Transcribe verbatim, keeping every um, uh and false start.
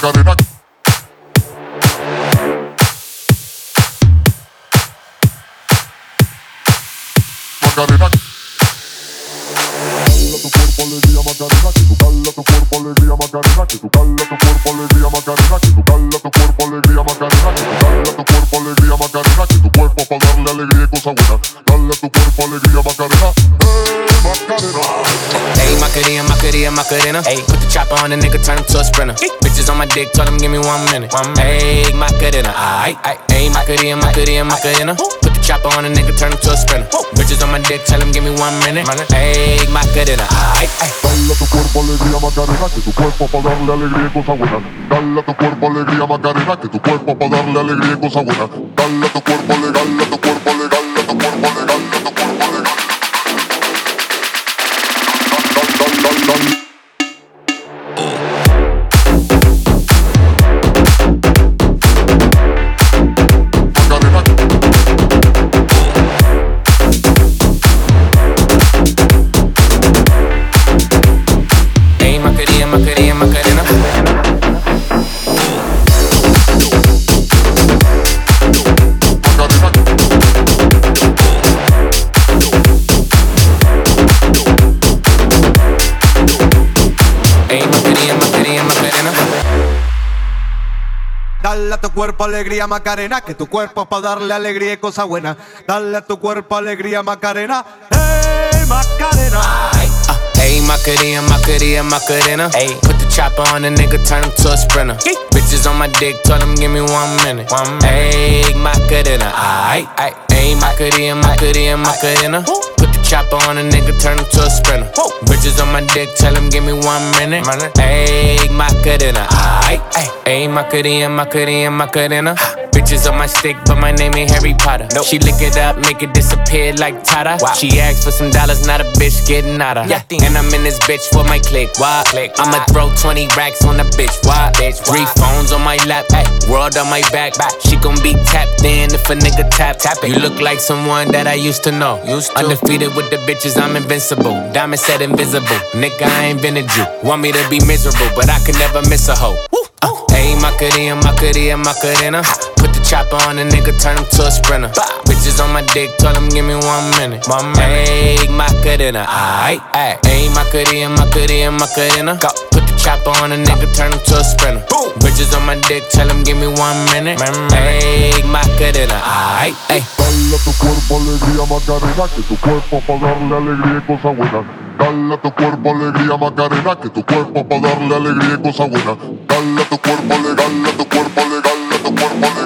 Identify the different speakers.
Speaker 1: Macarena. Macarena. Dale a tu cuerpo alegría Macarena, que tu cala tu cuerpo alegría Macarena, que tu cala tu cuerpo alegría Macarena, que tu cala tu cuerpo alegría Macarena, que tu cala tu cuerpo alegría Macarena, que tu cuerpo pa' darle alegría y cosa buena. Dale a tu cuerpo alegría Macarena, hey Macarena.
Speaker 2: Hey Macarena, Macarena, Macarena. Hey, put the chopper on the nigga, turn him to a sprinter. Bitches on my dick, tell him give me one minute. Hey Macarena, aight, aight. Hey Macarena, Macarena, Macarena. Put the chopper on the nigga, turn him to a sprinter. Bitches on my dick, tell him give me one minute. Hey Macarena, aight, aight.
Speaker 1: Dale a tu cuerpo alegría Macarena, que tu cuerpo pa' darle alegría y cosa buena. Dale a tu cuerpo alegría Macarena, que tu cuerpo pa' darle alegría y cosa buena. Dale a tu cuerpo legal, a tu cuerpo legal, a tu cuerpo legal, a tu cuerpo legal. Dale, dale, dale, dale.
Speaker 2: Macarena, Macarena. Hey Macarena, Macarena, Macarena.
Speaker 3: Dale a tu cuerpo alegría Macarena, que tu cuerpo pa' darle alegría y cosa buena. Dale a tu cuerpo alegría Macarena, hey Macarena.
Speaker 2: Ay, uh, hey Macarena, Macarena, Macarena. Hey, put the chopper on the nigga, turn him to a sprinter. Hey. Bitches on my dick, tell him give me one minute. One minute. Hey Macarena, aight, aight. Hey Macarena, Macarena, Macarena. Put the chopper on a nigga, turn him to a sprinter. Bitches on my dick, tell him give me one minute. Hey Macarena, aight, aight. Hey Macarena, Macarena, Macarena. Bitches on my stick, but my name ain't Harry Potter. Nope. She lick it up, make it disappear like Tata. Wow. She asked for some dollars, not a bitch getting out of. Yeah. And I'm in this bitch for my click. Why? Click. I'ma throw twenty racks on the bitch. Why? Bitch. Why? Three phones on my lap, ay. World on my back. back. She gon' be tapped in if a nigga tap. tap it. You look like someone that I used to know. Used to. Undefeated with the bitches, I'm invincible. Diamond said invisible. Nigga, I ain't been a Jew. Want me to be miserable, but I could never miss a hoe. Uh, hey Macarena, Macarena, Macarena. Put the chopper on a nigga, turn him to a sprinter. Bitches on my dick, tell him give me one minute. One minute. Hey Macarena, aight, aight. Hey Macarena, Macarena, Macarena. Go. Put the chopper on a nigga, turn him to a sprinter. Boom. Bitches on my dick, tell him give me one minute. Hey Macarena, aight, aight.
Speaker 1: Dale a tu cuerpo alegría Macarena, que tu cuerpo pa' darle alegría y cosa buena. Dale a tu cuerpo alegría Macarena, que tu cuerpo pa' darle alegría y cosa buena. Dale a tu cuerpo legal, a tu cuerpo legal, a tu cuerpo legal.